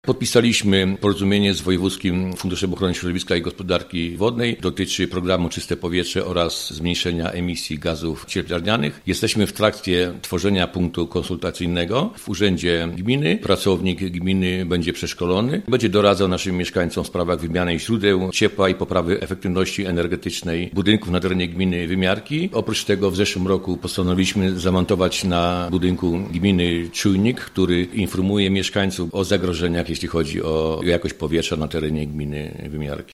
Podpisaliśmy porozumienie z Wojewódzkim Funduszem Ochrony Środowiska i Gospodarki Wodnej. Dotyczy programu Czyste Powietrze oraz zmniejszenia emisji gazów cieplarnianych. Jesteśmy w trakcie tworzenia punktu konsultacyjnego w Urzędzie Gminy. Pracownik gminy będzie przeszkolony. Będzie doradzał naszym mieszkańcom w sprawach wymiany źródeł ciepła i poprawy efektywności energetycznej budynków na terenie gminy wymiarki. Oprócz tego w zeszłym roku postanowiliśmy zamontować na budynku gminy czujnik, który informuje mieszkańców o zagrożeniach, jeśli chodzi o jakość powietrza na terenie gminy wymiarki.